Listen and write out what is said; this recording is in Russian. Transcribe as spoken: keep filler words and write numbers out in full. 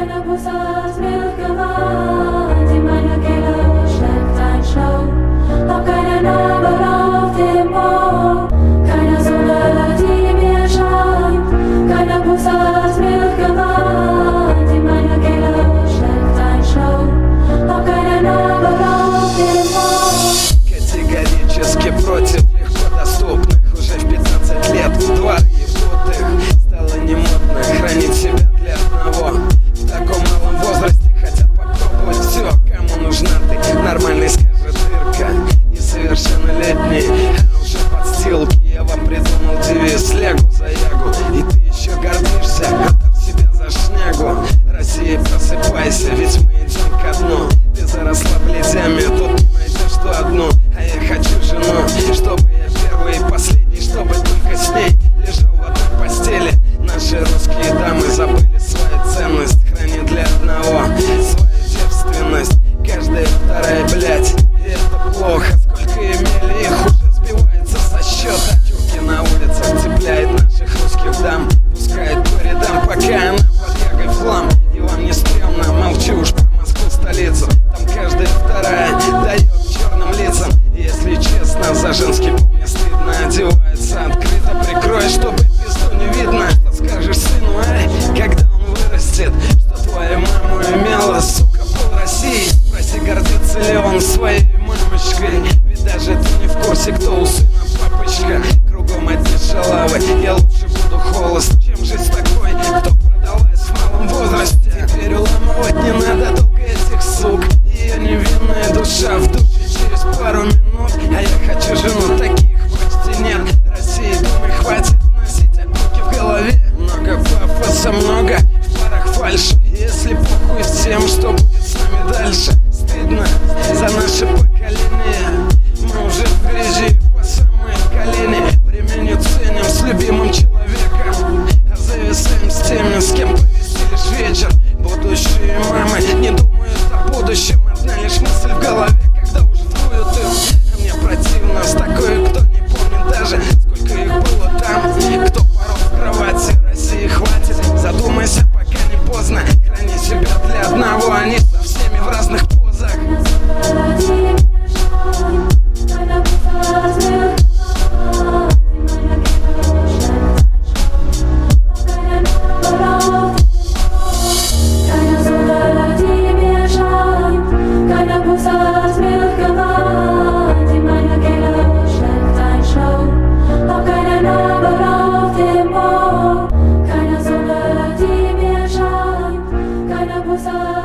Keiner Bus hat Milch gewarnt, in meiner Kehle steckt ein Stau. Auch keine Narbe auf dem Ohr, keine Sonne, die mir scheint. Keiner Bus hat Milch gewarnt, in meiner Kehle steckt ein Stau. Auch keine Narbe auf dem Ohr. Категорически против легко доступных уже в пятнадцать лет в дворе ебутых. Стало немодно хранить себя для одного. В таком малом возрасте хотят попробовать все. Кому нужна ты? Нормальный, скажет дырка. Несовершеннолетний, а уже подстилки. Я вам придумал девиз: лягу за ягу. И ты еще гордишься, отдав себя за шнягу. Россия, просыпайся, ведь мы идем ко дну. Ты заросла плетями, тут не найдешь ту одну. А я хочу жену, чтобы я первый и последний, чтобы только с ней лежал в одной постели. Наши русские дамы забыли свою ценность, хранят для одного свою девственность. Каждая вторая, блядь, и это плохо. Сколько имели, их уже сбивается со счета. Чурки на улицах цепляет наших русских дам, пускает по рядам, пока она под ягой в хлам. И вам не стрёмно, молчу уж про Москву, столицу. Там каждая вторая дает черным лицам. И если честно, за женский пол мне стыдно. Одевается открыто, прикрой, чтобы пизду не видно. Что скажешь сыну, ай, когда он вырастет, что твою маму имела, сука, пол России? Спроси, гордится ли он своей мамочкой. Ведь даже ты не в курсе, кто у сына папочка. Кругом одни шалавы, я лучше буду холост, чем жить с такой, кто продалась в малом возрасте. Теперь уламывать не надо долго этих сук. Ее невинная душа в душе через пару минут. А я хочу жену, таких почти нет. России, думай, хватит носить опилки в голове. Много пафоса, много в парах фальши. Если похуй всем, что будет с нами дальше. Стыдно за наше поколение. Мы уже в грязи по самые колени. Время не ценим с любимым человеком, а зависаем с теми, с кем провести лишь вечер. Будущие мамы не думают о будущем. Одна лишь мысль в голове, когда уже воют им. А мне противно с такой, кто не помнит даже, сколько их было там, кто порол в кровати. России хватит, задумайся, пока не поздно. Храни себя для одного, они со всеми в разных позах. Keiner Bus